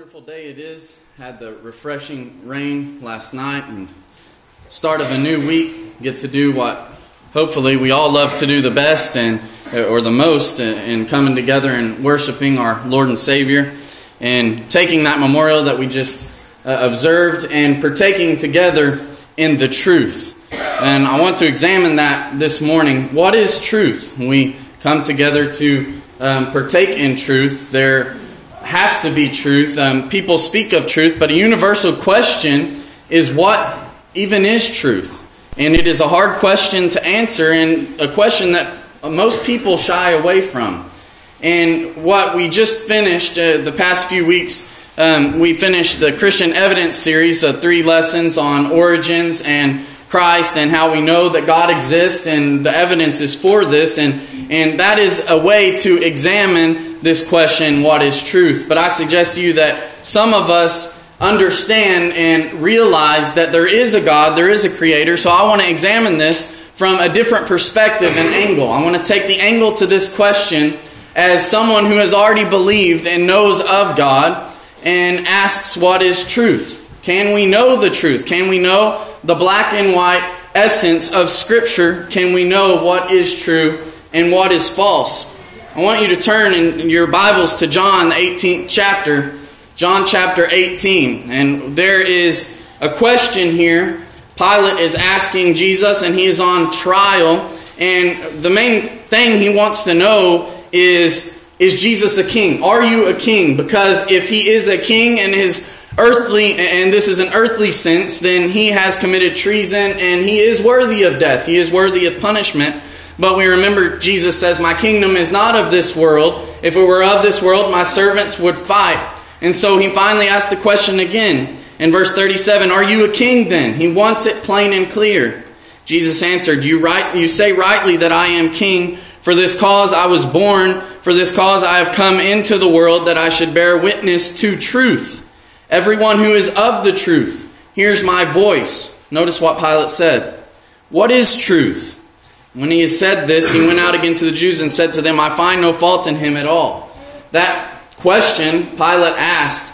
wonderful day it is. Had the refreshing rain last night and start of a new week. Get to do what hopefully we all love to do the best or the most in coming together and worshiping our Lord and Savior and taking that memorial that we just observed and partaking together in the truth. And I want to examine that this morning. What is truth? We come together to partake in truth. There has to be truth. People speak of truth, but a universal question is what even is truth? And it is a hard question to answer and a question that most people shy away from. And what we just finished the past few weeks, we finished the Christian Evidence series of 3 lessons on origins and Christ and how we know that God exists and the evidence is for this. And that is a way to examine this question, what is truth? But I suggest to you that some of us understand and realize that there is a God, there is a Creator. So I want to examine this from a different perspective and angle. I want to take the angle to this question as someone who has already believed and knows of God and asks what is truth? Can we know the truth? Can we know the black and white essence of Scripture? Can we know what is true and what is false? I want you to turn in your Bibles to John, the 18th chapter. John chapter 18. And there is a question here. Pilate is asking Jesus, and he is on trial. And the main thing he wants to know is Jesus a king? Are you a king? Because if he is a king and his earthly, and this is an earthly sense, then he has committed treason and he is worthy of death. He is worthy of punishment. But we remember Jesus says, my kingdom is not of this world. If it were of this world, my servants would fight. And so he finally asked the question again. In verse 37, are you a king then? He wants it plain and clear. Jesus answered, you say rightly that I am king. For this cause I was born. For this cause I have come into the world, that I should bear witness to truth. Everyone who is of the truth hears my voice. Notice what Pilate said. What is truth? When he had said this, he went out again to the Jews and said to them, I find no fault in him at all. That question Pilate asked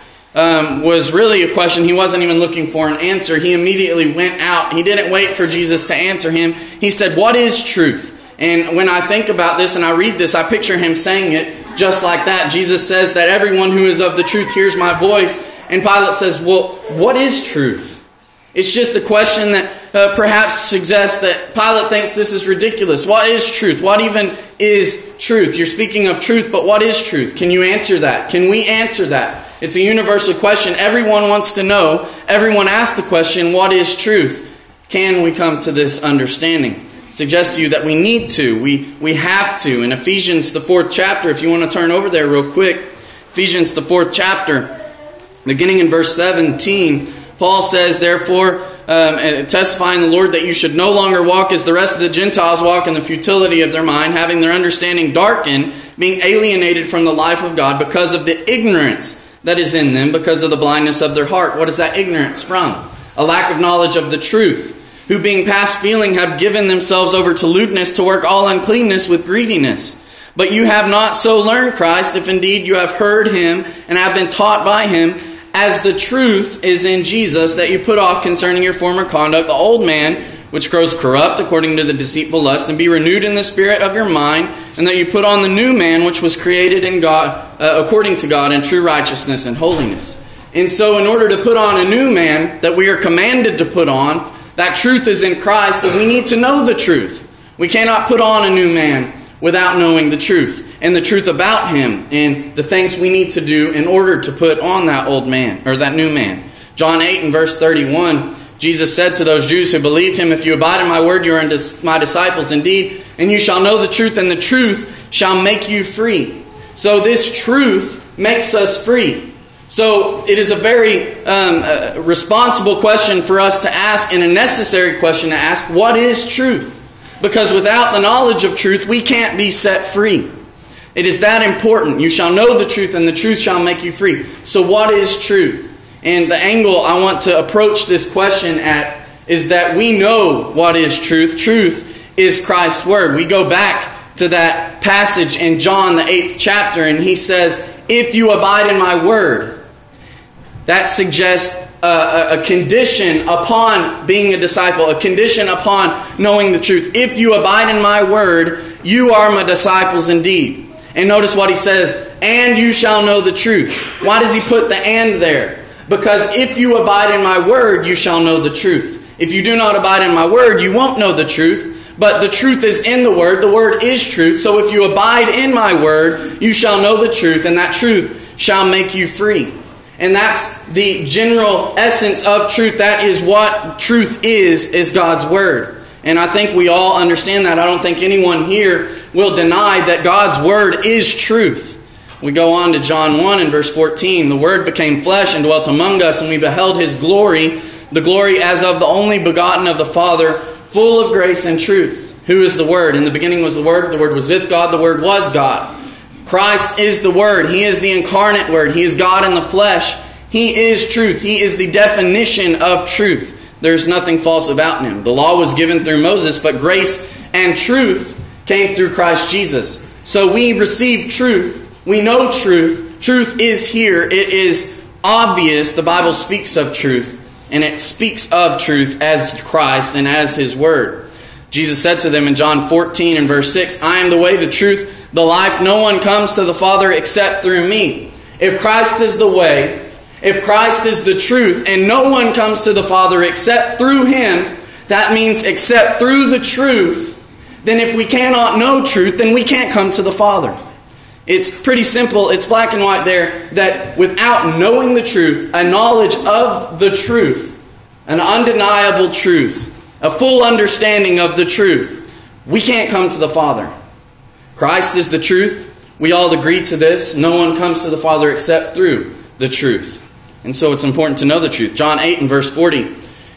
was really a question he wasn't even looking for an answer. He immediately went out. He didn't wait for Jesus to answer him. He said, what is truth? And when I think about this and I read this, I picture him saying it just like that. Jesus says that everyone who is of the truth hears my voice. And Pilate says, well, what is truth? It's just a question that perhaps suggests that Pilate thinks this is ridiculous. What is truth? What even is truth? You're speaking of truth, but what is truth? Can you answer that? Can we answer that? It's a universal question. Everyone wants to know. Everyone asks the question, what is truth? Can we come to this understanding? I suggest to you that we need to. We have to. In Ephesians, the 4th chapter, if you want to turn over there real quick. Ephesians, the 4th chapter, beginning in verse 17, Paul says, therefore, testifying the Lord that you should no longer walk as the rest of the Gentiles walk in the futility of their mind, having their understanding darkened, being alienated from the life of God because of the ignorance that is in them, because of the blindness of their heart. What is that ignorance from? A lack of knowledge of the truth. Who being past feeling have given themselves over to lewdness, to work all uncleanness with greediness. But you have not so learned Christ, if indeed you have heard him and have been taught by him, as the truth is in Jesus, that you put off concerning your former conduct the old man, which grows corrupt according to the deceitful lust, and be renewed in the spirit of your mind, and that you put on the new man, which was created in God, according to God, in true righteousness and holiness. And so in order to put on a new man that we are commanded to put on, that truth is in Christ, and we need to know the truth. We cannot put on a new man without knowing the truth and the truth about him and the things we need to do in order to put on that old man or that new man. John 8 and verse 31, Jesus said to those Jews who believed him, if you abide in my word, you are my disciples indeed, and you shall know the truth, and the truth shall make you free. So this truth makes us free. So it is a very responsible question for us to ask and a necessary question to ask, what is truth? Because without the knowledge of truth, we can't be set free. It is that important. You shall know the truth, and the truth shall make you free. So what is truth? And the angle I want to approach this question at is that we know what is truth. Truth is Christ's word. We go back to that passage in John, the 8th chapter, and he says, if you abide in my word. That suggests a condition upon being a disciple, a condition upon knowing the truth. If you abide in my word, you are my disciples indeed. And notice what he says, and you shall know the truth. Why does he put the and there? Because if you abide in my word, you shall know the truth. If you do not abide in my word, you won't know the truth. But the truth is in the word. The word is truth. So if you abide in my word, you shall know the truth, and that truth shall make you free. And that's the general essence of truth. That is what truth is God's word. And I think we all understand that. I don't think anyone here will deny that God's word is truth. We go on to John 1 and verse 14. The word became flesh and dwelt among us, and we beheld his glory, the glory as of the only begotten of the Father, full of grace and truth. Who is the Word? In the beginning was the Word was with God, the Word was God. Christ is the Word. He is the incarnate Word. He is God in the flesh. He is truth. He is the definition of truth. There's nothing false about him. The law was given through Moses, but grace and truth came through Christ Jesus. So we receive truth. We know truth. Truth is here. It is obvious. The Bible speaks of truth. And it speaks of truth as Christ and as His Word. Jesus said to them in John 14 and verse 6, I am the way, the truth, the life. No one comes to the Father except through me. If Christ is the way, if Christ is the truth, and no one comes to the Father except through Him, that means except through the truth, then if we cannot know truth, then we can't come to the Father. It's pretty simple. It's black and white there, that without knowing the truth, a knowledge of the truth, an undeniable truth, a full understanding of the truth, we can't come to the Father. Christ is the truth. We all agree to this. No one comes to the Father except through the truth. And so it's important to know the truth. John 8 and verse 40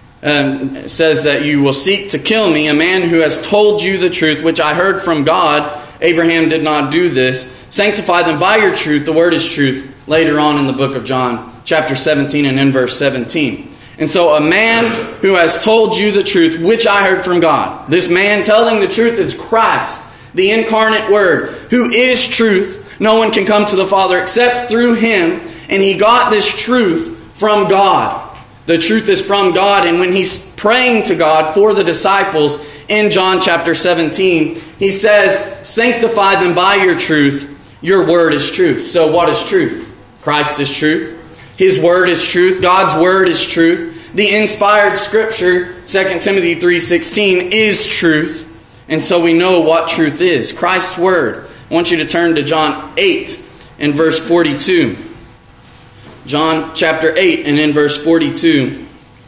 says that you will seek to kill me, a man who has told you the truth, which I heard from God. Abraham did not do this. Sanctify them by your truth. The word is truth. Later on in the book of John, chapter 17 and in verse 17. And so a man who has told you the truth, which I heard from God. This man telling the truth is Christ, the incarnate Word, who is truth. No one can come to the Father except through Him. And he got this truth from God. The truth is from God. And when he's praying to God for the disciples in John chapter 17, he says, sanctify them by your truth. Your word is truth. So what is truth? Christ is truth. His word is truth. God's word is truth. The inspired scripture, 2 Timothy 3:16, is truth. And so we know what truth is. Christ's word. I want you to turn to John 8 and verse 42. John chapter 8 and in verse 42.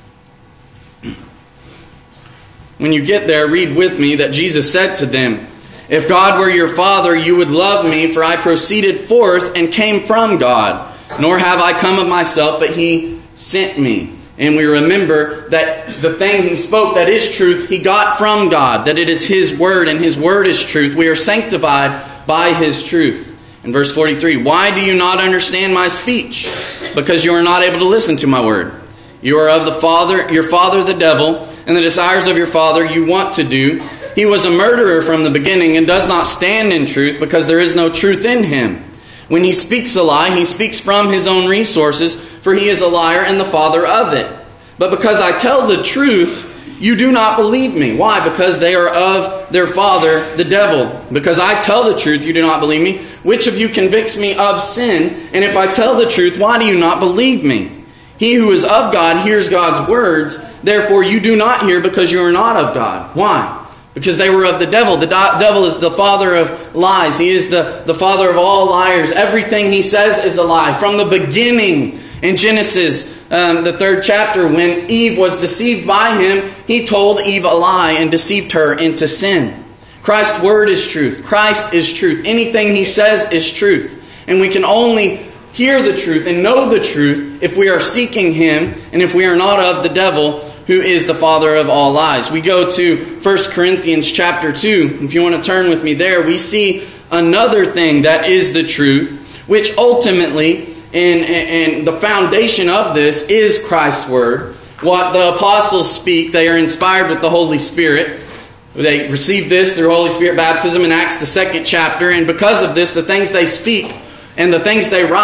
When you get there, read with me that Jesus said to them, if God were your Father, you would love me, for I proceeded forth and came from God. Nor have I come of myself, but He sent me. And we remember that the thing He spoke that is truth, He got from God, that it is His word, and His word is truth. We are sanctified by His truth. In verse 43, why do you not understand my speech? Because you are not able to listen to my word. You are of the father, your father the devil, and the desires of your father you want to do. He was a murderer from the beginning and does not stand in truth, because there is no truth in him. When he speaks a lie, he speaks from his own resources, for he is a liar and the father of it. But because I tell the truth, you do not believe me. Why? Because they are of their father, the devil. Because I tell the truth, you do not believe me. Which of you convicts me of sin? And if I tell the truth, why do you not believe me? He who is of God hears God's words. Therefore you do not hear, because you are not of God. Why? Because they were of the devil. The devil is the father of lies. He is the father of all liars. Everything he says is a lie. From the beginning, in Genesis, the 3rd chapter, when Eve was deceived by him, he told Eve a lie and deceived her into sin. Christ's word is truth. Christ is truth. Anything he says is truth. And we can only hear the truth and know the truth if we are seeking him, and if we are not of the devil, who is the father of all lies. We go to 1 Corinthians chapter 2. If you want to turn with me there, we see another thing that is the truth, which ultimately, and the foundation of this is Christ's word. What the apostles speak, they are inspired with the Holy Spirit. They receive this through Holy Spirit baptism in Acts the 2nd chapter. And because of this, the things they speak and the things they write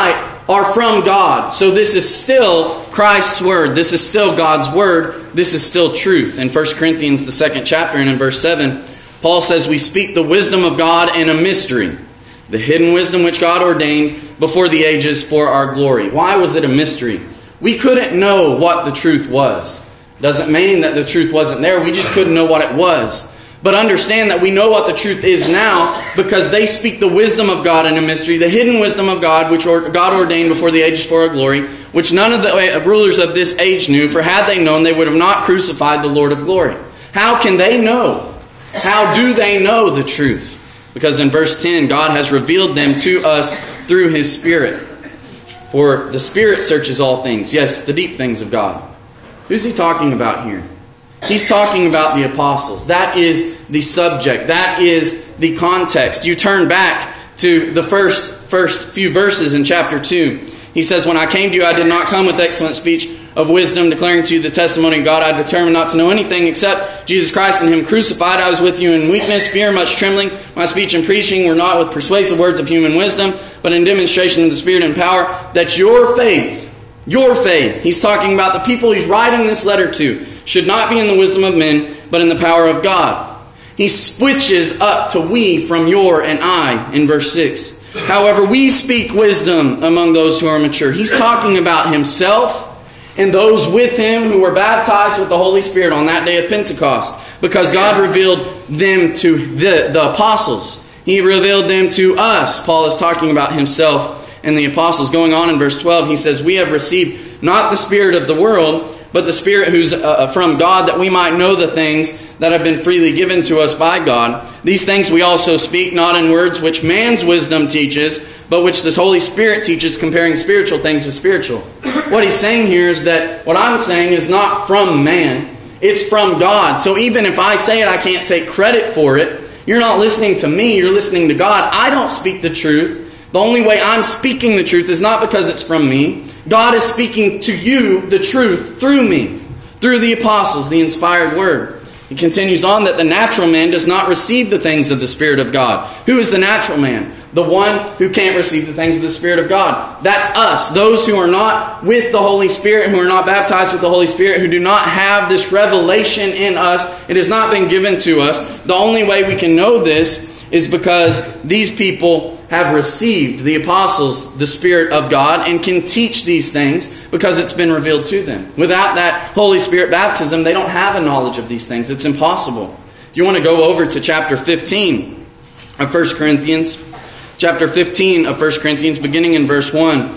are from God. So this is still Christ's word. This is still God's word. This is still truth. In 1 Corinthians, the 2nd chapter, and in verse 7, Paul says, we speak the wisdom of God in a mystery, the hidden wisdom which God ordained before the ages for our glory. Why was it a mystery? We couldn't know what the truth was. Doesn't mean that the truth wasn't there. We just couldn't know what it was. But understand that we know what the truth is now because they speak the wisdom of God in a mystery, the hidden wisdom of God, which God ordained before the ages for our glory, which none of the rulers of this age knew, for had they known, they would have not crucified the Lord of glory. How can they know? How do they know the truth? Because in verse 10, God has revealed them to us through His Spirit. For the Spirit searches all things, yes, the deep things of God. Who's He talking about here? He's talking about the apostles. That is the subject. That is the context. You turn back to the first few verses in chapter 2. He says, when I came to you, I did not come with excellent speech of wisdom, declaring to you the testimony of God. I determined not to know anything except Jesus Christ and Him crucified. I was with you in weakness, fear, much trembling. My speech and preaching were not with persuasive words of human wisdom, but in demonstration of the Spirit and power, that your faith, He's talking about the people He's writing this letter to, should not be in the wisdom of men, but in the power of God. He switches up to we from your and I in verse 6. However, we speak wisdom among those who are mature. He's talking about Himself and those with Him who were baptized with the Holy Spirit on that day of Pentecost, because God revealed them to the apostles. He revealed them to us. Paul is talking about Himself and the apostles. Going on in verse 12, he says, we have received not the spirit of the world, but the Spirit who's from God, that we might know the things that have been freely given to us by God. These things we also speak, not in words which man's wisdom teaches, but which the Holy Spirit teaches, comparing spiritual things with spiritual. What he's saying here is that what I'm saying is not from man, it's from God. So even if I say it, I can't take credit for it. You're not listening to me, you're listening to God. I don't speak the truth. The only way I'm speaking the truth is not because it's from me. God is speaking to you the truth through me, through the apostles, the inspired word. He continues on that the natural man does not receive the things of the Spirit of God. Who is the natural man? The one who can't receive the things of the Spirit of God. That's us. Those who are not with the Holy Spirit, who are not baptized with the Holy Spirit, who do not have this revelation in us. It has not been given to us. The only way we can know this is because these people have received, the apostles, the Spirit of God, and can teach these things because it's been revealed to them. Without that Holy Spirit baptism, they don't have a knowledge of these things. It's impossible. If you want to go over to chapter 15 of 1 Corinthians, chapter 15 of 1 Corinthians, beginning in verse 1,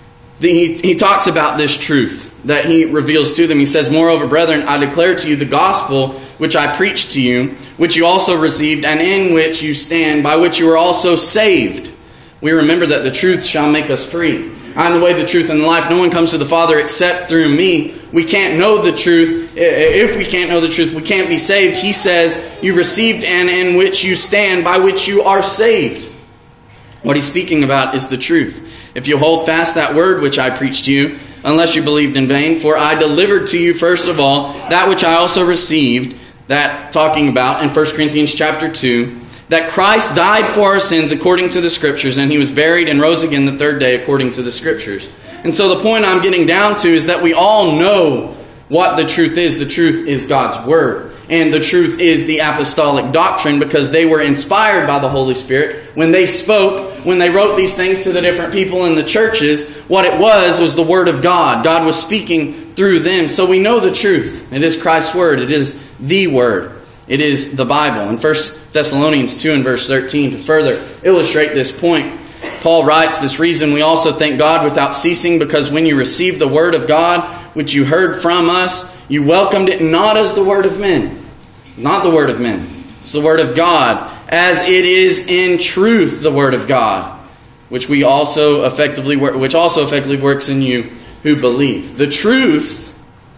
he talks about this truth that he reveals to them. He says, moreover, brethren, I declare to you the gospel which I preached to you, which you also received, and in which you stand, by which you are also saved. We remember that the truth shall make us free. I am the way, the truth, and the life. No one comes to the Father except through me. We can't know the truth. If we can't know the truth, we can't be saved. He says, you received, and in which you stand, by which you are saved. What he's speaking about is the truth. If you hold fast that word which I preached to you, unless you believed in vain, for I delivered to you first of all that which I also received, that talking about in 1 Corinthians chapter 2, that Christ died for our sins according to the Scriptures, and He was buried and rose again the third day according to the Scriptures. And so the point I'm getting down to is that we all know what the truth is. The truth is God's Word. And the truth is the apostolic doctrine, because they were inspired by the Holy Spirit. When they spoke, when they wrote these things to the different people in the churches, what it was the Word of God. God was speaking through them. So we know the truth. It is Christ's Word. It is the Word. It is the Bible. In 1 Thessalonians 2 and verse 13, to further illustrate this point, Paul writes, this reason we also thank God without ceasing, because when you received the Word of God, which you heard from us, you welcomed it not as the word of men. Not the word of men. It's the Word of God, as it is in truth the Word of God, which also effectively works in you who believe. The truth,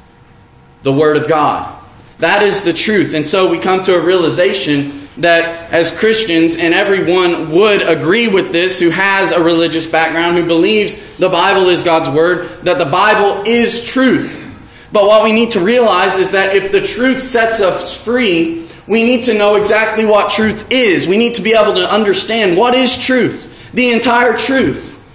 the Word of God. That is the truth. And so we come to a realization that as Christians, and everyone would agree with this who has a religious background, who believes the Bible is God's Word, that the Bible is truth. But what we need to realize is that if the truth sets us free, we need to know exactly what truth is. We need to be able to understand what is truth, the entire truth.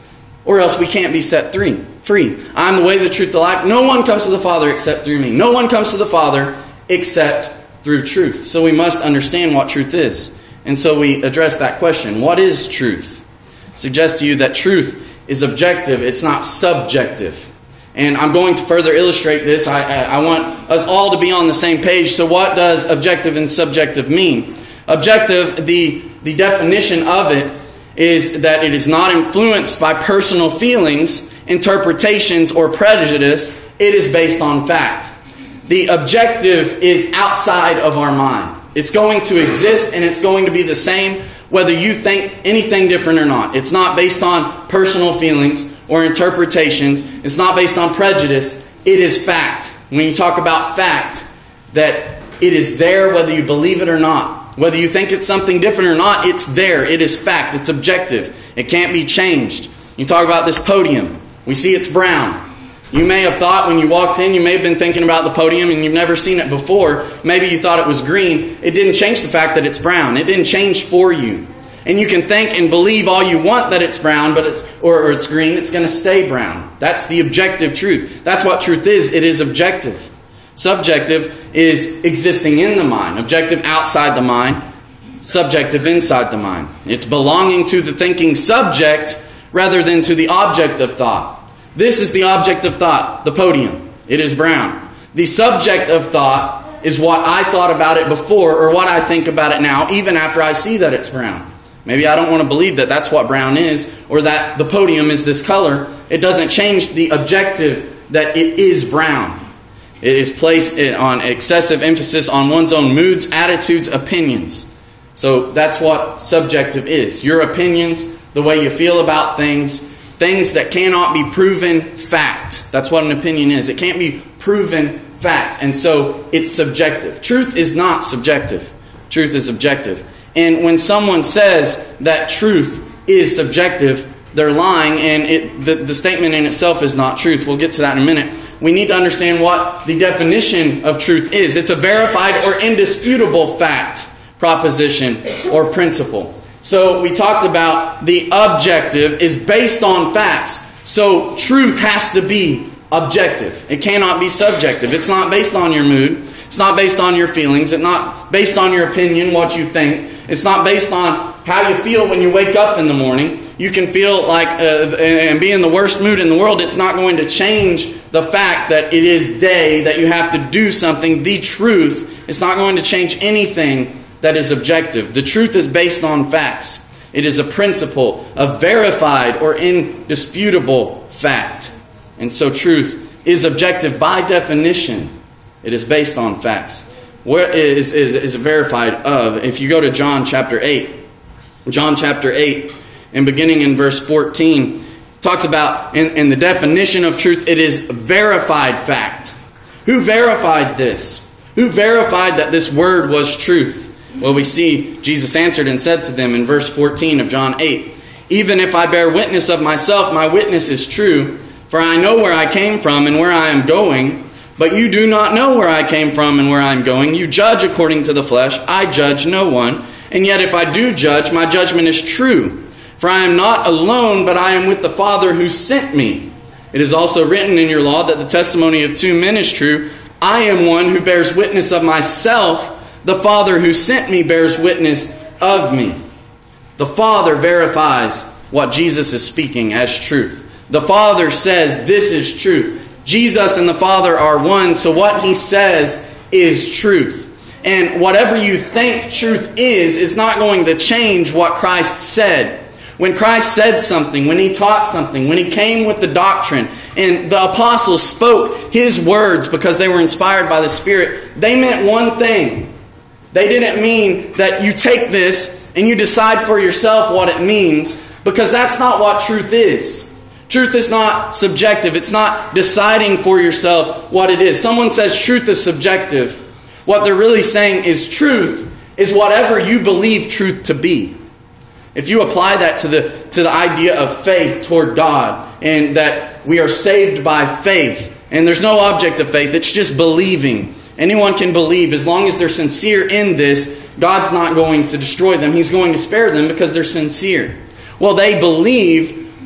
or else we can't be set free. I'm the way, the truth, the life. No one comes to the Father except through me. No one comes to the Father except through truth. So we must understand what truth is. And so we address that question. What is truth? I suggest to you that truth is objective. It's not subjective. And I'm going to further illustrate this. I want us all to be on the same page. So what does objective and subjective mean? Objective, the definition of it is that it is not influenced by personal feelings, interpretations, or prejudice. It is based on fact. The objective is outside of our mind. It's going to exist and it's going to be the same whether you think anything different or not. It's not based on personal feelings or interpretations. It's not based on prejudice. It is fact. When you talk about fact, that it is there whether you believe it or not. Whether you think it's something different or not, it's there. It is fact. It's objective. It can't be changed. You talk about this podium. We see it's brown. You may have thought when you walked in, you may have been thinking about the podium and you've never seen it before. Maybe you thought it was green. It didn't change the fact that it's brown. It didn't change for you. And you can think and believe all you want that it's brown, but it's green. It's going to stay brown. That's the objective truth. That's what truth is. It is objective. Subjective is existing in the mind. Objective outside the mind. Subjective inside the mind. It's belonging to the thinking subject rather than to the object of thought. This is the object of thought, the podium. It is brown. The subject of thought is what I thought about it before or what I think about it now, even after I see that it's brown. Maybe I don't want to believe that that's what brown is or that the podium is this color. It doesn't change the objective that it is brown. It is placed on excessive emphasis on one's own moods, attitudes, opinions. So that's what subjective is. Your opinions, the way you feel about things that cannot be proven fact. That's what an opinion is. It can't be proven fact. And so it's subjective. Truth is not subjective. Truth is objective. And when someone says that truth is subjective, they're lying, and the statement in itself is not truth. We'll get to that in a minute. We need to understand what the definition of truth is. It's a verified or indisputable fact, proposition, or principle. So we talked about the objective is based on facts. So truth has to be objective. It cannot be subjective. It's not based on your mood. It's not based on your feelings. It's not based on your opinion, what you think. It's not based on how you feel when you wake up in the morning. You can feel like and be in the worst mood in the world. It's not going to change the fact that it is day, that you have to do something. The truth, it's not going to change anything that is objective. The truth is based on facts. It is a principle, a verified or indisputable fact. And so truth is objective by definition. It is based on facts. Where is verified of? If you go to John chapter 8, and beginning in verse 14, talks about in the definition of truth, it is verified fact. Who verified this? Who verified that this word was truth? Well, we see Jesus answered and said to them in verse 14 of John 8, "Even if I bear witness of myself, my witness is true, for I know where I came from and where I am going, but you do not know where I came from and where I am going. You judge according to the flesh. I judge no one. And yet if I do judge, my judgment is true. For I am not alone, but I am with the Father who sent me. It is also written in your law that the testimony of two men is true. I am one who bears witness of myself. The Father who sent me bears witness of me." The Father verifies what Jesus is speaking as truth. The Father says this is truth. Jesus and the Father are one, so what He says is truth. And whatever you think truth is not going to change what Christ said. When Christ said something, when He taught something, when He came with the doctrine, and the apostles spoke His words because they were inspired by the Spirit, they meant one thing. They didn't mean that you take this and you decide for yourself what it means, because that's not what truth is. Truth is not subjective. It's not deciding for yourself what it is. Someone says truth is subjective. What they're really saying is truth is whatever you believe truth to be. If you apply that to the idea of faith toward God, and that we are saved by faith, and there's no object of faith, it's just believing. Anyone can believe as long as they're sincere in this. God's not going to destroy them. He's going to spare them because they're sincere. Well, they believe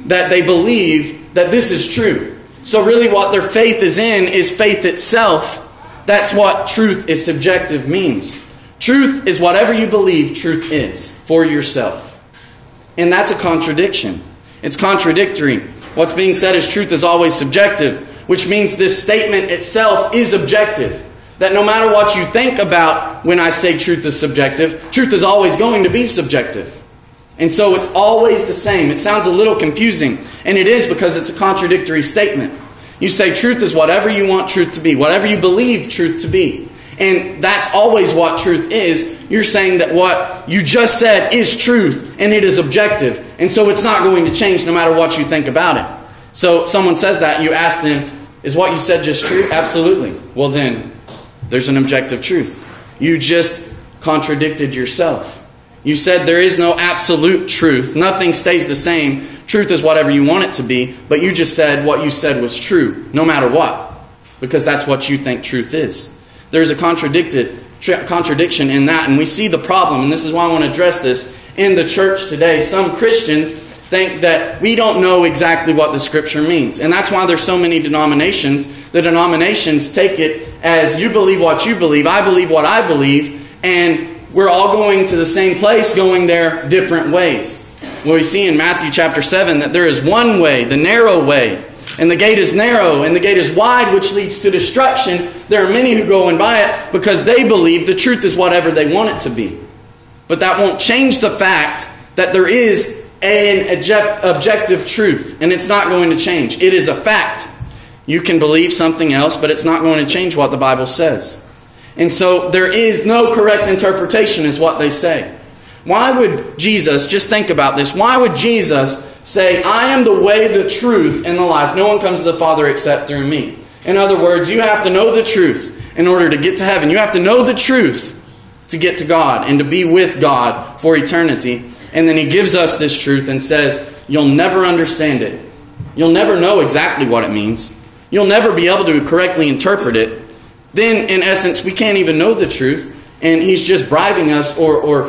that they believe that this is true. So really what their faith is in is faith itself. That's what truth is subjective means. Truth is whatever you believe truth is for yourself. And that's a contradiction. It's contradictory. What's being said as truth is always subjective, which means this statement itself is objective. That no matter what you think about when I say truth is subjective, truth is always going to be subjective. And so it's always the same. It sounds a little confusing, and it is because it's a contradictory statement. You say truth is whatever you want truth to be, whatever you believe truth to be. And that's always what truth is. You're saying that what you just said is truth, and it is objective. And so it's not going to change no matter what you think about it. So someone says that, you ask them, is what you said just true? Absolutely. Well then, there's an objective truth. You just contradicted yourself. You said there is no absolute truth. Nothing stays the same. Truth is whatever you want it to be. But you just said what you said was true, no matter what. Because that's what you think truth is. There's a contradiction in that. And we see the problem. And this is why I want to address this in the church today. Some Christians think that we don't know exactly what the Scripture means. And that's why there's so many denominations. The denominations take it as you believe what you believe, I believe what I believe, and we're all going to the same place, going there different ways. Well, we see in Matthew chapter 7 that there is one way, the narrow way, and the gate is narrow, and the gate is wide, which leads to destruction. There are many who go and buy it because they believe the truth is whatever they want it to be. But that won't change the fact that there is an objective truth, and it's not going to change. It is a fact. You can believe something else, but it's not going to change what the Bible says. And so there is no correct interpretation is what they say. Why would Jesus, just think about this, why would Jesus say, I am the way, the truth, and the life. No one comes to the Father except through me. In other words, you have to know the truth in order to get to heaven. You have to know the truth to get to God and to be with God for eternity. And then He gives us this truth and says, you'll never understand it. You'll never know exactly what it means. You'll never be able to correctly interpret it. Then, in essence, we can't even know the truth. And He's just bribing us or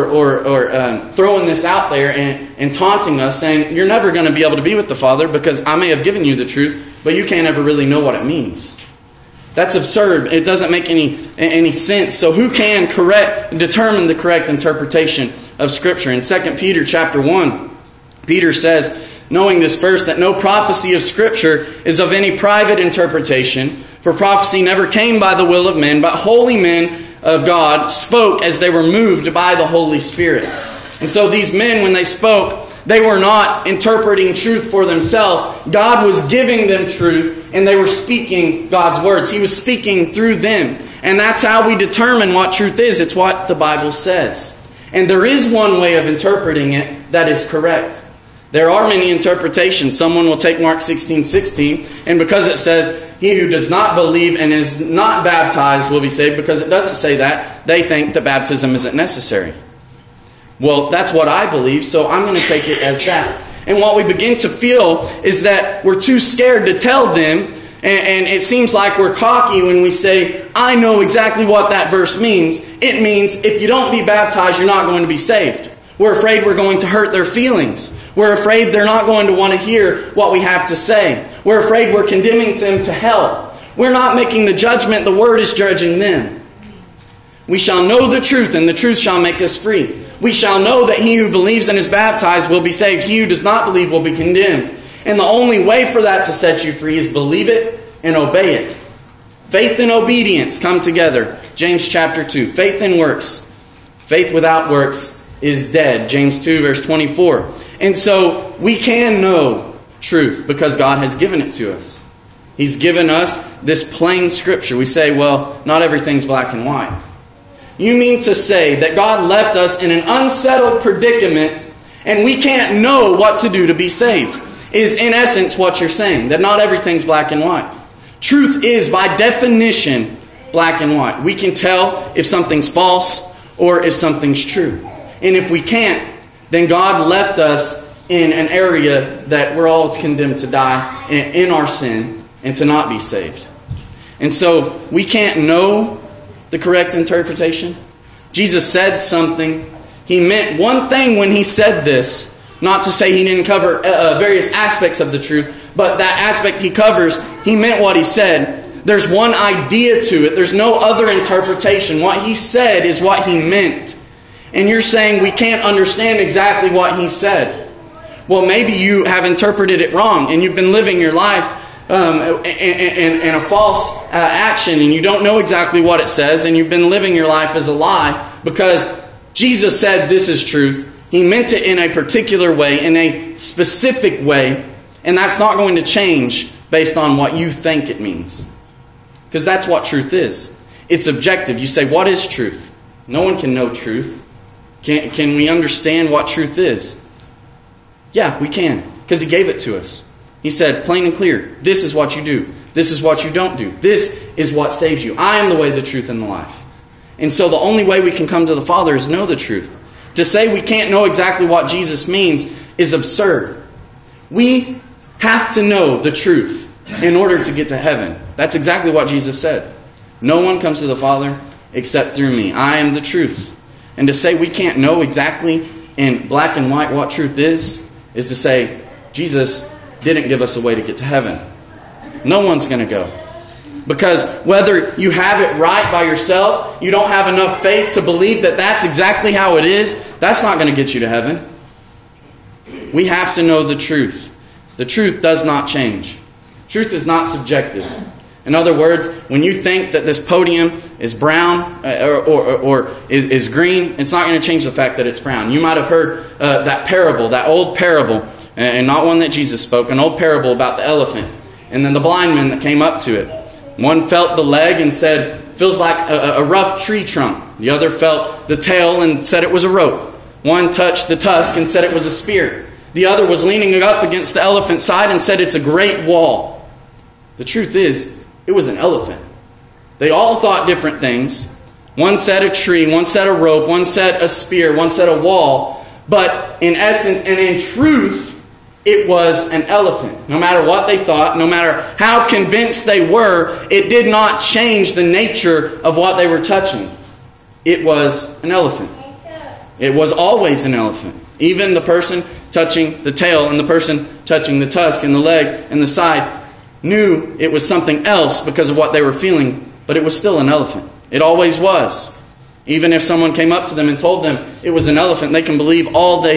throwing this out there and taunting us, saying, you're never going to be able to be with the Father because I may have given you the truth, but you can't ever really know what it means. That's absurd. It doesn't make any sense. So who can determine the correct interpretation of Scripture? In 2 Peter chapter 1, Peter says, knowing this first, that no prophecy of Scripture is of any private interpretation, for prophecy never came by the will of men, but holy men of God spoke as they were moved by the Holy Spirit. And so these men, when they spoke, they were not interpreting truth for themselves. God was giving them truth, and they were speaking God's words. He was speaking through them. And that's how we determine what truth is. It's what the Bible says. And there is one way of interpreting it that is correct. There are many interpretations. Someone will take Mark 16:16, and because it says, he who does not believe and is not baptized will be saved, because it doesn't say that, they think that baptism isn't necessary. Well, that's what I believe, so I'm going to take it as that. And what we begin to feel is that we're too scared to tell them, and it seems like we're cocky when we say, I know exactly what that verse means. It means if you don't be baptized, you're not going to be saved. We're afraid we're going to hurt their feelings. We're afraid they're not going to want to hear what we have to say. We're afraid we're condemning them to hell. We're not making the judgment. The Word is judging them. We shall know the truth, and the truth shall make us free. We shall know that he who believes and is baptized will be saved. He who does not believe will be condemned. And the only way for that to set you free is believe it and obey it. Faith and obedience come together. James chapter 2. Faith and works. Faith without works is dead. James 2 verse 24. And so we can know truth because God has given it to us. He's given us this plain Scripture. We say, well, not everything's black and white. You mean to say that God left us in an unsettled predicament and we can't know what to do to be saved? Is in essence what you're saying, that not everything's black and white. Truth is by definition black and white. We can tell if something's false or if something's true. And if we can't, then God left us in an area that we're all condemned to die in our sin and to not be saved. And so we can't know the correct interpretation. Jesus said something. He meant one thing when he said this, Not to say he didn't cover various aspects of the truth, but that aspect he covers, he meant what he said. There's one idea to it. There's no other interpretation. What he said is what he meant. And you're saying we can't understand exactly what he said. Well, maybe you have interpreted it wrong and you've been living your life in a false action and you don't know exactly what it says and you've been living your life as a lie because Jesus said this is truth. He meant it in a particular way, in a specific way, and that's not going to change based on what you think it means. Because that's what truth is. It's objective. You say, what is truth? No one can know truth. Can we understand what truth is? Yeah, we can, because he gave it to us. He said, plain and clear, this is what you do. This is what you don't do. This is what saves you. I am the way, the truth, and the life. And so the only way we can come to the Father is know the truth. To say we can't know exactly what Jesus means is absurd. We have to know the truth in order to get to heaven. That's exactly what Jesus said. No one comes to the Father except through me. I am the truth. And to say we can't know exactly in black and white what truth is to say Jesus didn't give us a way to get to heaven. No one's going to go. Because whether you have it right by yourself, you don't have enough faith to believe that that's exactly how it is, that's not going to get you to heaven. We have to know the truth. The truth does not change. Truth is not subjective. In other words, when you think that this podium is brown or is green, it's not going to change the fact that it's brown. You might have heard that parable, that old parable, and not one that Jesus spoke, an old parable about the elephant. And then the blind men that came up to it. One felt the leg and said, feels like a rough tree trunk. The other felt the tail and said it was a rope. One touched the tusk and said it was a spear. The other was leaning up against the elephant's side and said it's a great wall. The truth is, it was an elephant. They all thought different things. One said a tree, one said a rope, one said a spear, one said a wall. But in essence and in truth, it was an elephant. No matter what they thought, no matter how convinced they were, it did not change the nature of what they were touching. It was an elephant. It was always an elephant. Even the person touching the tail and the person touching the tusk and the leg and the side knew it was something else because of what they were feeling, but it was still an elephant. It always was. Even if someone came up to them and told them it was an elephant, they can believe all they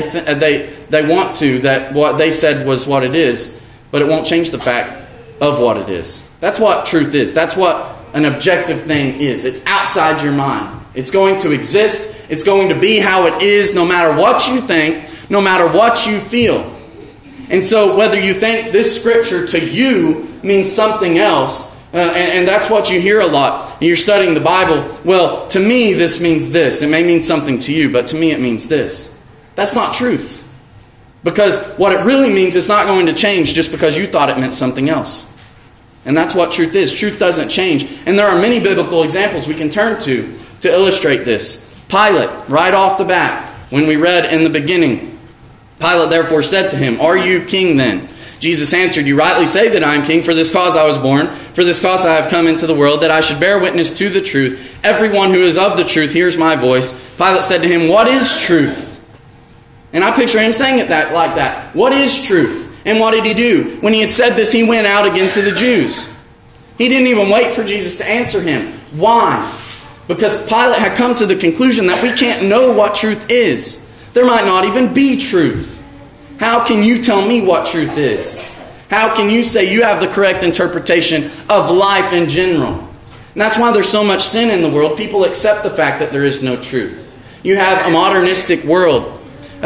want to, that what they said was what it is, but it won't change the fact of what it is. That's what truth is. That's what an objective thing is. It's outside your mind. It's going to exist. It's going to be how it is no matter what you think, no matter what you feel. And so whether you think this scripture to you means something else, and that's what you hear a lot. You're studying the Bible. Well, to me, this means this. It may mean something to you, but to me, it means this. That's not truth. Because what it really means is not going to change just because you thought it meant something else. And that's what truth is. Truth doesn't change. And there are many biblical examples we can turn to illustrate this. Pilate, right off the bat, when we read in the beginning, Pilate therefore said to him, "Are you king then?" Jesus answered, "You rightly say that I am king. For this cause I was born. For this cause I have come into the world, that I should bear witness to the truth. Everyone who is of the truth hears my voice." Pilate said to him, "What is truth?" And I picture him saying it like that. What is truth? And what did he do? When he had said this, he went out again to the Jews. He didn't even wait for Jesus to answer him. Why? Because Pilate had come to the conclusion that we can't know what truth is. There might not even be truth. How can you tell me what truth is? How can you say you have the correct interpretation of life in general? And that's why there's so much sin in the world. People accept the fact that there is no truth. You have a modernistic world.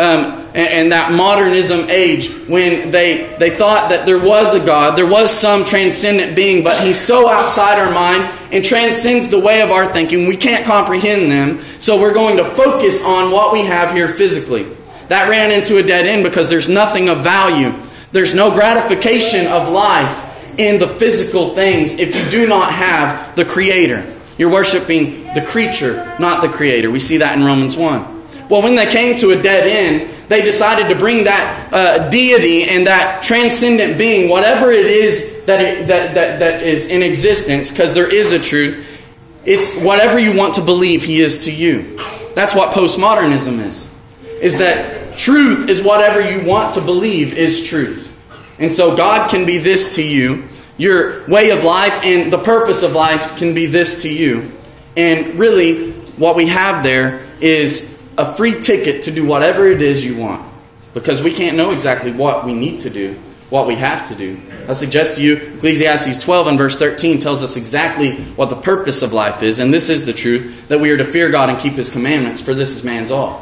And that modernism age, when they thought that there was a God, there was some transcendent being, but He's so outside our mind and transcends the way of our thinking, we can't comprehend them. So we're going to focus on what we have here physically. That ran into a dead end because there's nothing of value. There's no gratification of life in the physical things if you do not have the Creator. You're worshiping the creature, not the Creator. We see that in Romans 1. Well, when they came to a dead end, they decided to bring that deity and that transcendent being, whatever it is that is in existence, because there is a truth, it's whatever you want to believe He is to you. That's what postmodernism is that truth is whatever you want to believe is truth. And so God can be this to you. Your way of life and the purpose of life can be this to you. And really, what we have there is a free ticket to do whatever it is you want. Because we can't know exactly what we need to do, what we have to do. I suggest to you, Ecclesiastes 12 and verse 13 tells us exactly what the purpose of life is. And this is the truth, that we are to fear God and keep His commandments, for this is man's all.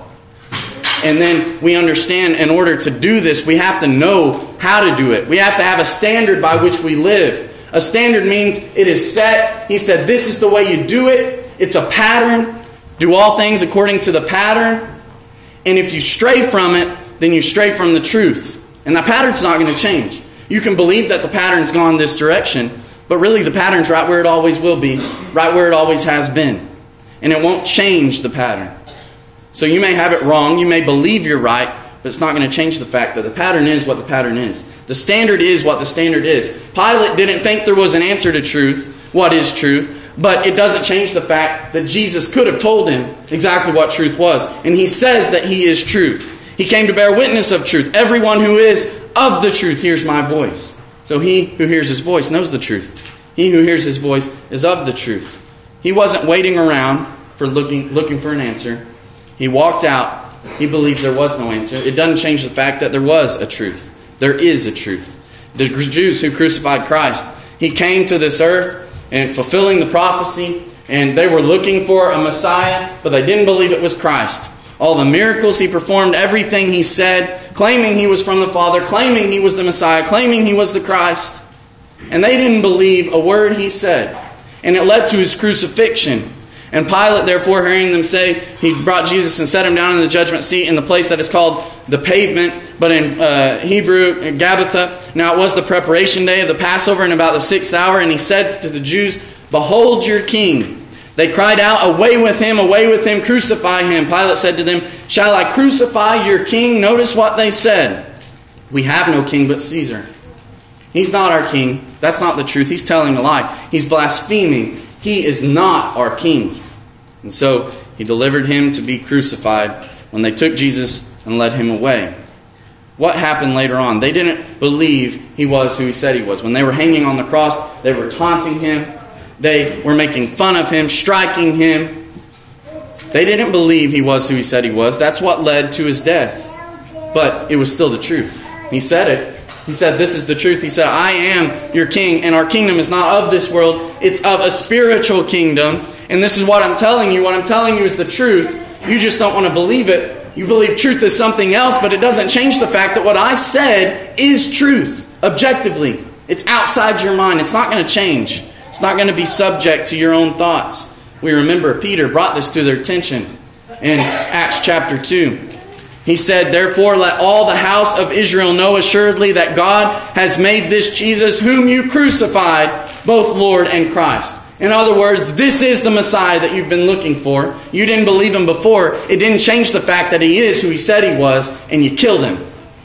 And then we understand in order to do this, we have to know how to do it. We have to have a standard by which we live. A standard means it is set. He said, this is the way you do it. It's a pattern. Do all things according to the pattern. And if you stray from it, then you stray from the truth. And that pattern's not going to change. You can believe that the pattern's gone this direction, but really the pattern's right where it always will be, right where it always has been. And it won't change the pattern. So you may have it wrong, you may believe you're right, but it's not going to change the fact that the pattern is what the pattern is. The standard is what the standard is. Pilate didn't think there was an answer to truth, what is truth, but it doesn't change the fact that Jesus could have told him exactly what truth was. And He says that He is truth. He came to bear witness of truth. Everyone who is of the truth hears my voice. So he who hears His voice knows the truth. He who hears His voice is of the truth. He wasn't waiting around for looking for an answer. He walked out. He believed there was no answer. It doesn't change the fact that there was a truth. There is a truth. The Jews who crucified Christ, He came to this earth and fulfilling the prophecy, and they were looking for a Messiah, but they didn't believe it was Christ. All the miracles He performed, everything He said, claiming He was from the Father, claiming He was the Messiah, claiming He was the Christ. And they didn't believe a word He said. And it led to His crucifixion. And Pilate, therefore, hearing them say, he brought Jesus and set Him down in the judgment seat in the place that is called the Pavement, but in Hebrew, Gabbatha. Now it was the preparation day of the Passover in about the 6th hour, and He said to the Jews, "Behold your king." They cried out, away with him, crucify Him." Pilate said to them, "Shall I crucify your king?" Notice what they said. "We have no king but Caesar." He's not our king. That's not the truth. He's telling a lie. He's blaspheming. He is not our king. And so He delivered Him to be crucified when they took Jesus and led Him away. What happened later on? They didn't believe He was who He said He was. When they were hanging on the cross, they were taunting Him. They were making fun of Him, striking Him. They didn't believe He was who He said He was. That's what led to His death. But it was still the truth. He said it. He said, "This is the truth." He said, "I am your king, and our kingdom is not of this world. It's of a spiritual kingdom. And this is what I'm telling you. What I'm telling you is the truth. You just don't want to believe it. You believe truth is something else, but it doesn't change the fact that what I said is truth, objectively. It's outside your mind. It's not going to change. It's not going to be subject to your own thoughts." We remember Peter brought this to their attention in Acts chapter 2. He said, "Therefore let all the house of Israel know assuredly that God has made this Jesus, whom you crucified, both Lord and Christ." In other words, this is the Messiah that you've been looking for. You didn't believe Him before. It didn't change the fact that He is who He said He was, and you killed Him.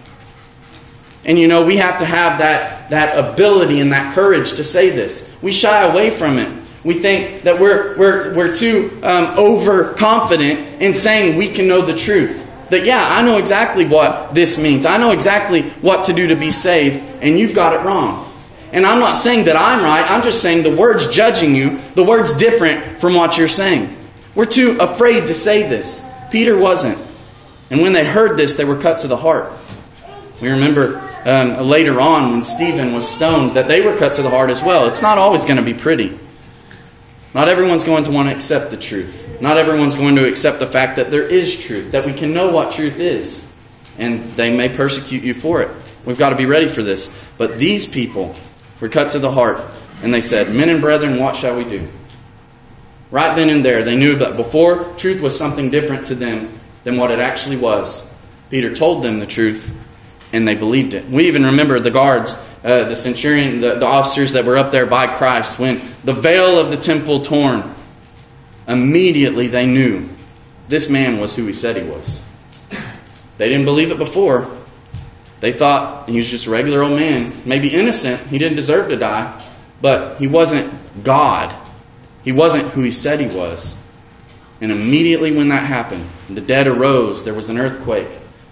And you know, we have to have that ability and that courage to say this. We shy away from it. We think that we're too overconfident in saying we can know the truth. That, yeah, I know exactly what this means. I know exactly what to do to be saved, and you've got it wrong. And I'm not saying that I'm right. I'm just saying the word's judging you. The word's different from what you're saying. We're too afraid to say this. Peter wasn't. And when they heard this, they were cut to the heart. We remember later on when Stephen was stoned that they were cut to the heart as well. It's not always going to be pretty. Not everyone's going to want to accept the truth. Not everyone's going to accept the fact that there is truth, that we can know what truth is. And they may persecute you for it. We've got to be ready for this. But these people were cut to the heart. And they said, "Men and brethren, what shall we do?" Right then and there, they knew that before, truth was something different to them than what it actually was. Peter told them the truth, and they believed it. We even remember the guards, the centurion, the officers that were up there by Christ, when the veil of the temple torn, immediately they knew this man was who He said He was. They didn't believe it before. They thought he was just a regular old man, maybe innocent. He didn't deserve to die, but He wasn't God. He wasn't who He said He was. And immediately when that happened, the dead arose, there was an earthquake.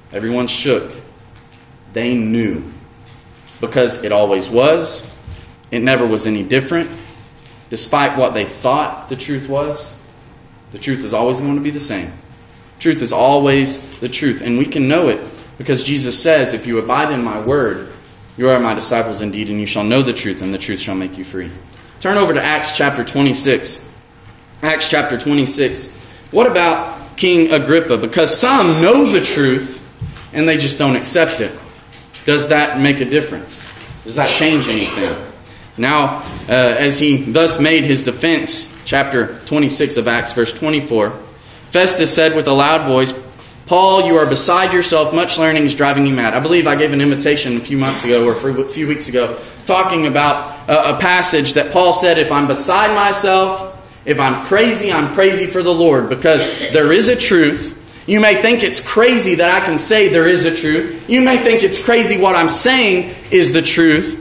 Everyone shook. They knew. Because it always was. It never was any different. Despite what they thought the truth was, the truth is always going to be the same. Truth is always the truth. And we can know it because Jesus says, if you abide in my word, you are my disciples indeed, and you shall know the truth, and the truth shall make you free. Turn over to Acts chapter 26. Acts chapter 26. What about King Agrippa? Because some know the truth and they just don't accept it. Does that make a difference? Does that change anything? Now, as he thus made his defense, chapter 26 of Acts, verse 24, Festus said with a loud voice, Paul, you are beside yourself. Much learning is driving you mad. I believe I gave an invitation a few months ago or a few weeks ago talking about a passage that Paul said, if I'm beside myself, if I'm crazy for the Lord, because there is a truth. You may think it's crazy that I can say there is a truth. You may think it's crazy what I'm saying is the truth,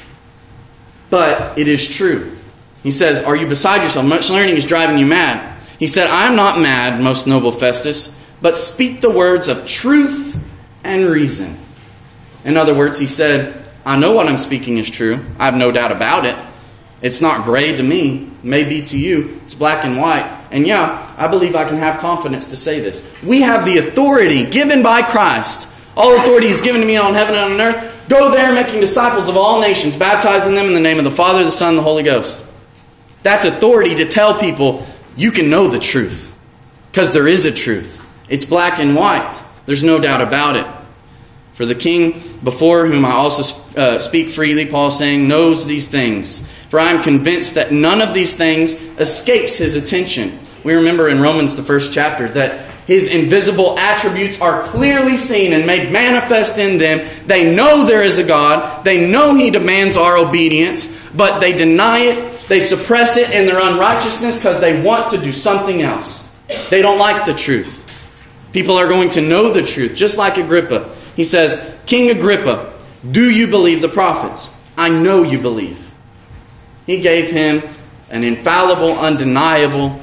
but it is true. He says, are you beside yourself? Much learning is driving you mad. He said, I am not mad, most noble Festus, but speak the words of truth and reason. In other words, he said, I know what I'm speaking is true. I have no doubt about it. It's not gray to me. Maybe to you. It's black and white. And yeah, I believe I can have confidence to say this. We have the authority given by Christ. All authority is given to me on heaven and on earth. Go there making disciples of all nations, baptizing them in the name of the Father, the Son, and the Holy Ghost. That's authority to tell people you can know the truth. Because there is a truth. It's black and white. There's no doubt about it. For the king before whom I also speak freely, Paul is saying, knows these things. For I am convinced that none of these things escapes his attention. We remember in Romans, the first chapter, that his invisible attributes are clearly seen and made manifest in them. They know there is a God. They know he demands our obedience, but they deny it. They suppress it in their unrighteousness because they want to do something else. They don't like the truth. People are going to know the truth, just like Agrippa. He says, King Agrippa, do you believe the prophets? I know you believe. He gave him an infallible, undeniable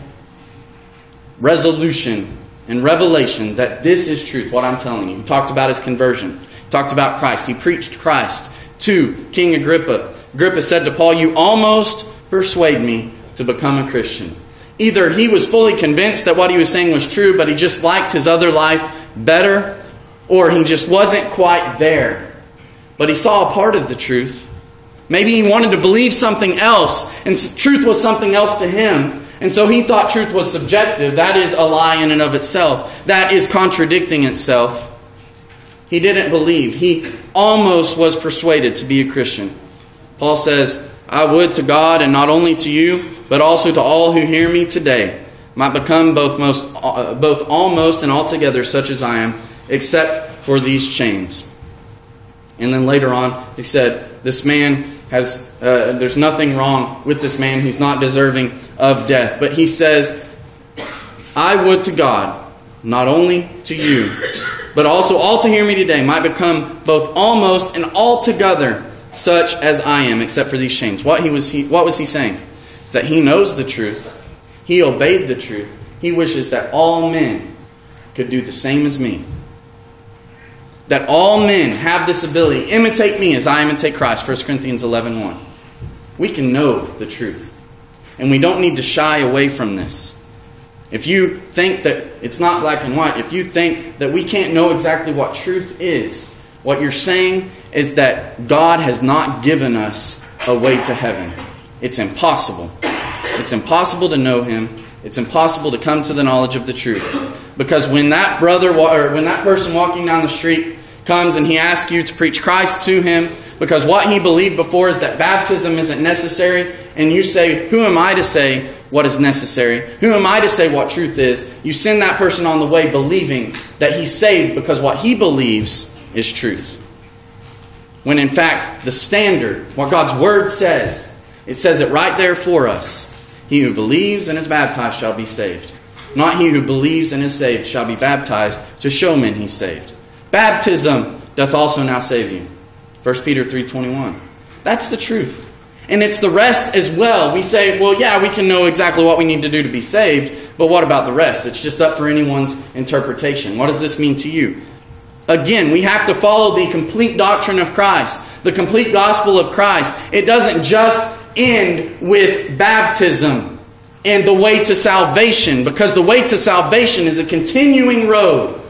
resolution and revelation that this is truth, what I'm telling you. He talked about his conversion. He talked about Christ. He preached Christ to King Agrippa. Agrippa said to Paul, you almost persuade me to become a Christian. Either he was fully convinced that what he was saying was true, but he just liked his other life better, or he just wasn't quite there. But he saw a part of the truth. Maybe he wanted to believe something else, and truth was something else to him. And so he thought truth was subjective. That is a lie in and of itself. That is contradicting itself. He didn't believe. He almost was persuaded to be a Christian. Paul says, I would to God, and not only to you, but also to all who hear me today, might become both almost and altogether such as I am, except for these chains. And then later on, he said, this man has, there's nothing wrong with this man. He's not deserving of death. But he says, I would to God, not only to you, but also all to hear me today, might become both almost and altogether such as I am, except for these chains. What was he saying? It's that he knows the truth. He obeyed the truth. He wishes that all men could do the same as me. That all men have this ability. Imitate me as I imitate Christ. 1 Corinthians 11:1. We can know the truth. And we don't need to shy away from this. If you think that it's not black and white, if you think that we can't know exactly what truth is, what you're saying is that God has not given us a way to heaven. It's impossible. It's impossible to know Him. It's impossible to come to the knowledge of the truth. Because when that brother or when that person walking down the street comes and he asks you to preach Christ to him, because what he believed before is that baptism isn't necessary, and you say, who am I to say what is necessary? Who am I to say what truth is? You send that person on the way believing that he's saved because what he believes is truth. When in fact, the standard, what God's Word says, it says it right there for us. He who believes and is baptized shall be saved. Not he who believes and is saved shall be baptized to show men he's saved. Baptism doth also now save you. 1 Peter 3:21. That's the truth. And it's the rest as well. We say, well, yeah, we can know exactly what we need to do to be saved, but what about the rest? It's just up for anyone's interpretation. What does this mean to you? Again, we have to follow the complete doctrine of Christ, the complete gospel of Christ. It doesn't just end with baptism and the way to salvation, because the way to salvation is a continuing road.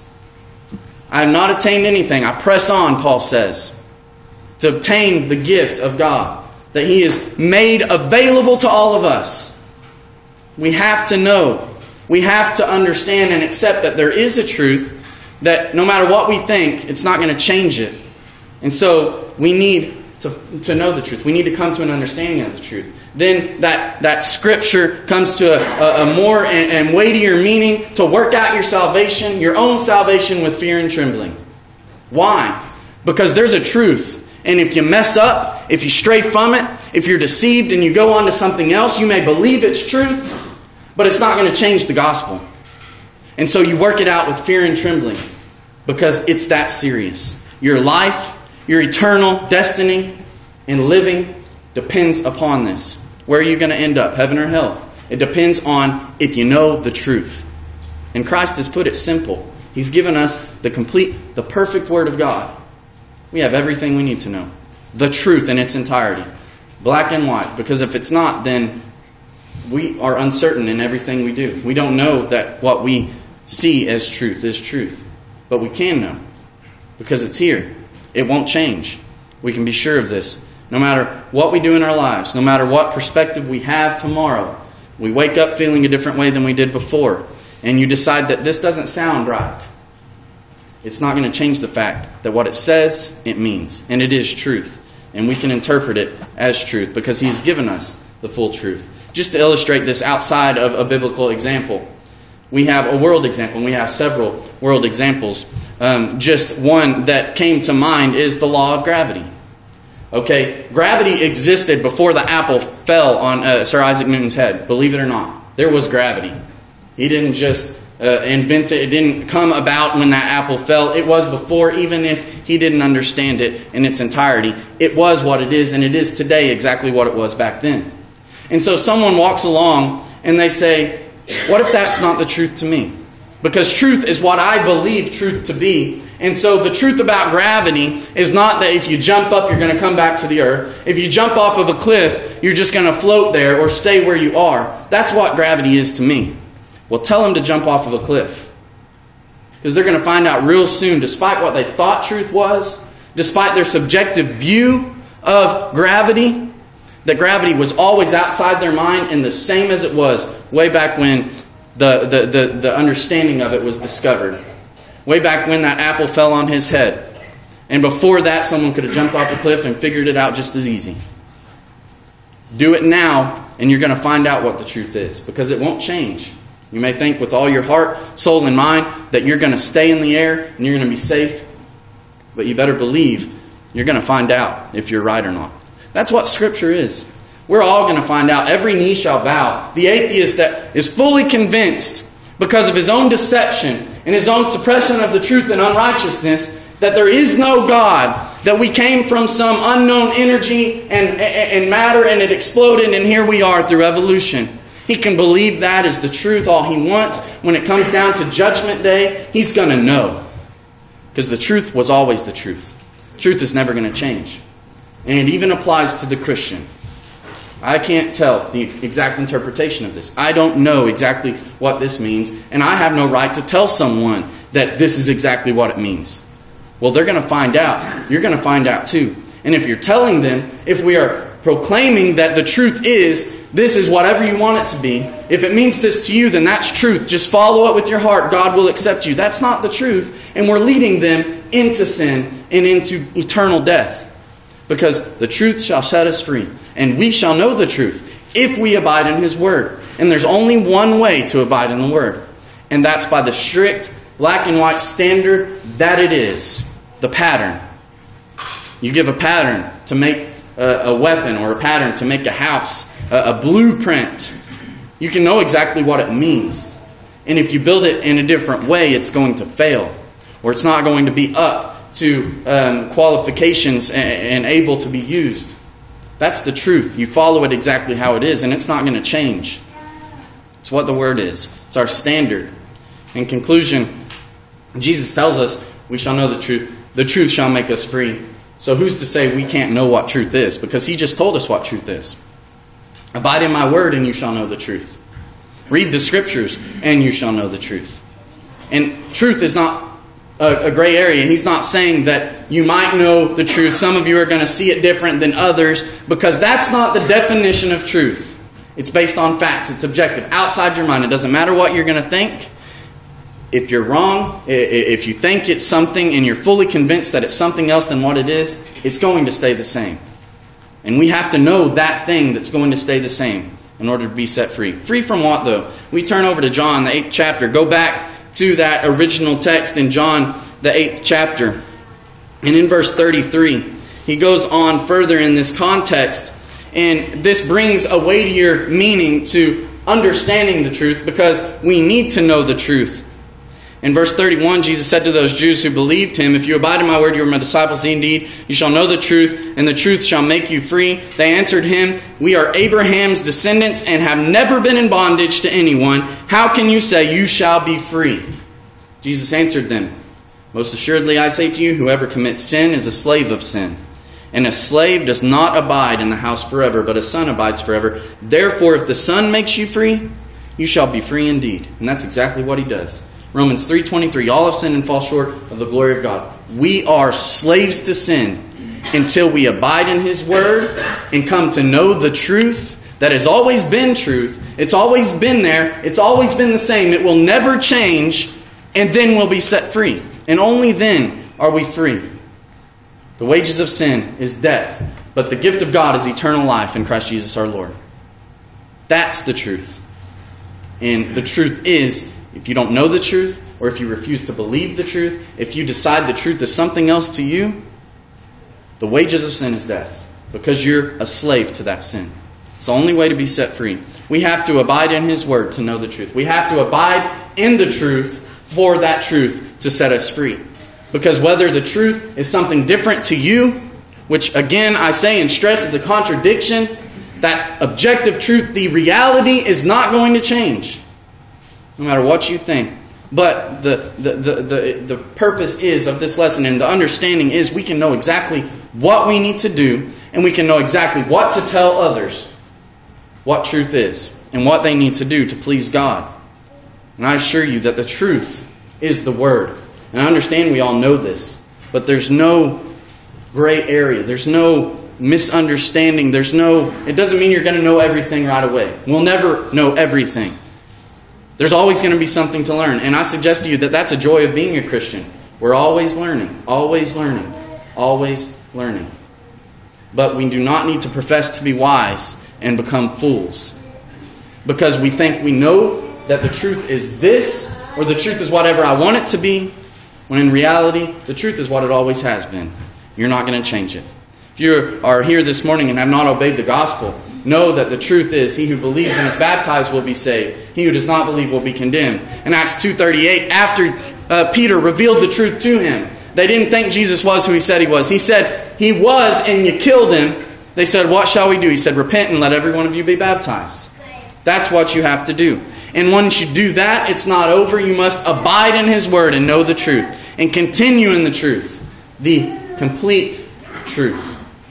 I have not attained anything. I press on, Paul says, to obtain the gift of God that He has made available to all of us. We have to know, we have to understand and accept that there is a truth that no matter what we think, it's not going to change it. And so we need to know the truth. We need to come to an understanding of the truth. Then that Scripture comes to a more and weightier meaning to work out your salvation, your own salvation, with fear and trembling. Why? Because there's a truth. And if you mess up, if you stray from it, if you're deceived and you go on to something else, you may believe it's truth, but it's not going to change the gospel. And so you work it out with fear and trembling because it's that serious. Your life, your eternal destiny and living depends upon this. Where are you going to end up, heaven or hell? It depends on if you know the truth. And Christ has put it simple. He's given us the perfect Word of God. We have everything we need to know. The truth in its entirety. Black and white. Because if it's not, then we are uncertain in everything we do. We don't know that what we see as truth is truth. But we can know. Because it's here. It won't change. We can be sure of this. No matter what we do in our lives, no matter what perspective we have tomorrow, we wake up feeling a different way than we did before. And you decide that this doesn't sound right. It's not going to change the fact that what it says, it means. And it is truth. And we can interpret it as truth because He's given us the full truth. Just to illustrate this outside of a biblical example, we have a world example, and we have several world examples. Just one that came to mind is the law of gravity. Okay, gravity existed before the apple fell on Sir Isaac Newton's head. Believe it or not, there was gravity. He didn't just invent it. It didn't come about when that apple fell. It was before, even if he didn't understand it in its entirety. It was what it is, and it is today exactly what it was back then. And so someone walks along and they say, what if that's not the truth to me? Because truth is what I believe truth to be. And so the truth about gravity is not that if you jump up, you're going to come back to the earth. If you jump off of a cliff, you're just going to float there or stay where you are. That's what gravity is to me. Well, tell them to jump off of a cliff. Because they're going to find out real soon, despite what they thought truth was, despite their subjective view of gravity, that gravity was always outside their mind and the same as it was way back when the understanding of it was discovered. Way back when that apple fell on his head. And before that, someone could have jumped off a cliff and figured it out just as easy. Do it now, and you're going to find out what the truth is. Because it won't change. You may think with all your heart, soul, and mind that you're going to stay in the air and you're going to be safe. But you better believe you're going to find out if you're right or not. That's what Scripture is. We're all going to find out. Every knee shall bow. The atheist that is fully convinced because of his own deception and his own suppression of the truth and unrighteousness that there is no God, that we came from some unknown energy and matter and it exploded and here we are through evolution. He can believe that is the truth all he wants. When it comes down to Judgment Day, he's going to know. Because the truth was always the truth. Truth is never going to change. And it even applies to the Christian. I can't tell the exact interpretation of this. I don't know exactly what this means. And I have no right to tell someone that this is exactly what it means. Well, they're going to find out. You're going to find out too. And if you're telling them, if we are proclaiming that the truth is, this is whatever you want it to be. If it means this to you, then that's truth. Just follow it with your heart. God will accept you. That's not the truth. And we're leading them into sin and into eternal death. Because the truth shall set us free. And we shall know the truth if we abide in His Word. And there's only one way to abide in the Word. And that's by the strict black and white standard that it is. The pattern. You give a pattern to make a weapon or a pattern to make a house. A blueprint. You can know exactly what it means. And if you build it in a different way, it's going to fail. Or it's not going to be up to qualifications and able to be used. That's the truth. You follow it exactly how it is, and it's not going to change. It's what the Word is. It's our standard. In conclusion, Jesus tells us we shall know the truth. The truth shall make us free. So who's to say we can't know what truth is? Because he just told us what truth is. Abide in my word and you shall know the truth. Read the scriptures and you shall know the truth. And truth is not a gray area. He's not saying that you might know the truth. Some of you are going to see it different than others, because that's not the definition of truth. It's based on facts. It's objective. Outside your mind. It doesn't matter what you're going to think. If you're wrong, if you think it's something and you're fully convinced that it's something else than what it is, it's going to stay the same. And we have to know that thing that's going to stay the same in order to be set free. Free from what, though? We turn over to John, the 8th chapter. Go back to that original text in John, the 8th chapter. And in verse 33, he goes on further in this context. And this brings a weightier meaning to understanding the truth, because we need to know the truth. In verse 31, Jesus said to those Jews who believed him, if you abide in my word, you are my disciples indeed. You shall know the truth, and the truth shall make you free. They answered him, we are Abraham's descendants and have never been in bondage to anyone. How can you say you shall be free? Jesus answered them, most assuredly I say to you, whoever commits sin is a slave of sin. And a slave does not abide in the house forever, but a son abides forever. Therefore, if the Son makes you free, you shall be free indeed. And that's exactly what he does. Romans 3:23, all have sinned and fall short of the glory of God. We are slaves to sin until we abide in his word and come to know the truth that has always been truth. It's always been there. It's always been the same. It will never change. And then we'll be set free. And only then are we free. The wages of sin is death, but the gift of God is eternal life in Christ Jesus our Lord. That's the truth. And the truth is, if you don't know the truth, or if you refuse to believe the truth, if you decide the truth is something else to you, the wages of sin is death, because you're a slave to that sin. It's the only way to be set free. We have to abide in his word to know the truth. We have to abide in the truth for that truth to set us free. Because whether the truth is something different to you, which again I say and stress is a contradiction, that objective truth, the reality is not going to change. No matter what you think. But the purpose is of this lesson, and the understanding is, we can know exactly what we need to do, and we can know exactly what to tell others what truth is and what they need to do to please God. And I assure you that the truth is the word. And I understand we all know this, but there's no gray area. There's no misunderstanding. It doesn't mean you're going to know everything right away. We'll never know everything. There's always going to be something to learn. And I suggest to you that that's a joy of being a Christian. We're always learning, always learning, always learning. But we do not need to profess to be wise and become fools, because we think we know that the truth is this, or the truth is whatever I want it to be, when in reality, the truth is what it always has been. You're not going to change it. If you are here this morning and have not obeyed the gospel, know that the truth is, he who believes and is baptized will be saved. He who does not believe will be condemned. In Acts 2:38, after Peter revealed the truth to him, they didn't think Jesus was who he said he was. He said, he was, and you killed him. They said, what shall we do? He said, repent and let every one of you be baptized. That's what you have to do. And once you do that, it's not over. You must abide in his word and know the truth. And continue in the truth. The complete truth.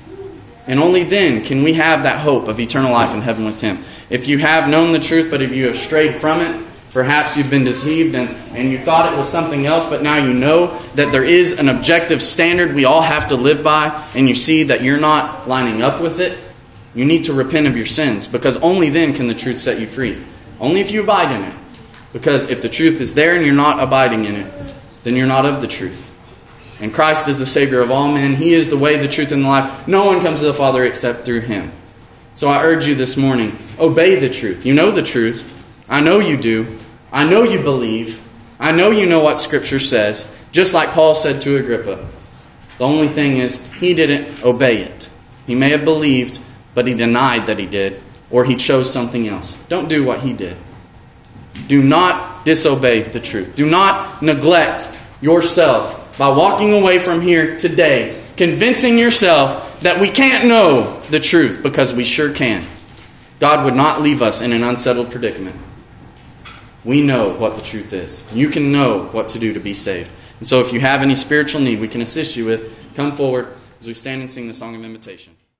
And only then can we have that hope of eternal life in heaven with him. If you have known the truth, but if you have strayed from it, perhaps you've been deceived and you thought it was something else, but now you know that there is an objective standard we all have to live by, and you see that you're not lining up with it, you need to repent of your sins, because only then can the truth set you free. Only if you abide in it. Because if the truth is there and you're not abiding in it, then you're not of the truth. And Christ is the Savior of all men. He is the way, the truth, and the life. No one comes to the Father except through him. So I urge you this morning, obey the truth. You know the truth. I know you do. I know you believe. I know you know what Scripture says. Just like Paul said to Agrippa. The only thing is, he didn't obey it. He may have believed, but he denied that he did. Or he chose something else. Don't do what he did. Do not disobey the truth. Do not neglect yourself by walking away from here today, convincing yourself that we can't know the truth, because we sure can. God would not leave us in an unsettled predicament. We know what the truth is. You can know what to do to be saved. And so if you have any spiritual need we can assist you with, come forward as we stand and sing the song of invitation.